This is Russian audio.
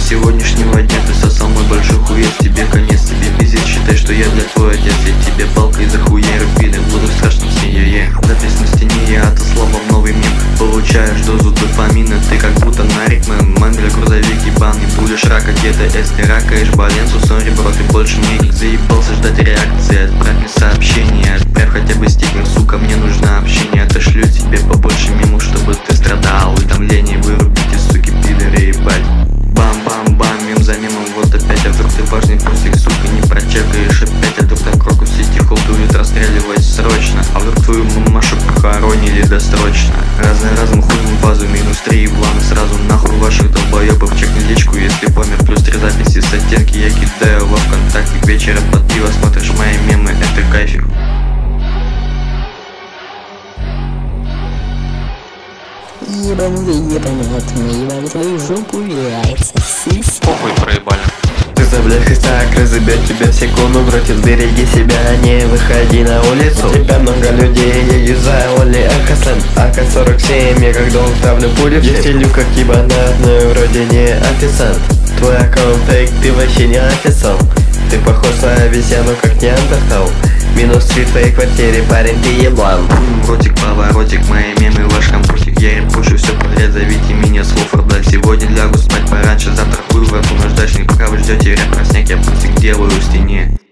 сегодняшнего дня ты сосал мой большой хуец. Тебе конец, тебе пиздец, считай, что я для твой отец. Я тебе палкой за хуя рубили, буду в страшном сне. Запись на стене, я отослал вам новый мем. Получаешь дозу допамина, ты как будто нарик. Мангля, грузовик, ебан, не будешь рака. Где-то если ракаешь баленсу, сори, бро, ты больше мне не заебался ждать реакции. Отправь мне сообщение, отправь хотя бы стикер, сука, мне нужно общение. Отошлю тебе побольше мемов, чтобы ты страдал. Уведомление вырубите, суки, пидоры, ебать. Бам-бам-бам, мем за мемом, вот опять. А вдруг ты важный пустик, сука, не прочекаешь опять. А вдруг там крокус сети холдует, расстреливать срочно. А вдруг твою мамашу похоронили досрочно. Разом хуйню базу, -3 ебланы, сразу нахуй ваших долбоебов. Чекни личку, если помер, +3 записи с оттенки. Я кидаю во ВКонтакте, к вечеру под пиво смотришь мои мемы, это кайфик. Ебаный твою жопу яйца, сись. Похуй, проебали. Ты заблядь так разъебет тебя в секунду, братец, береги себя, не выходи на улицу. У тебя много людей, я юзаю Оли АК-47, я как долг ставлю пули. Я стелю как ебанат, но вроде не официант. Твой аккаунт фейк, ты вообще не официал. Ты похож на обезьяну, как неандертал. -3 в твоей квартире, парень, ты еблан. Ротик, поворотик, мои мемы, ваш компьютер. Я репушу все подряд, зовите меня с Хофорда. Сегодня лягу спать пораньше, завтра хуй в эту наждачник. Пока вы ждете рэп, просняк, я пустик делаю в стене.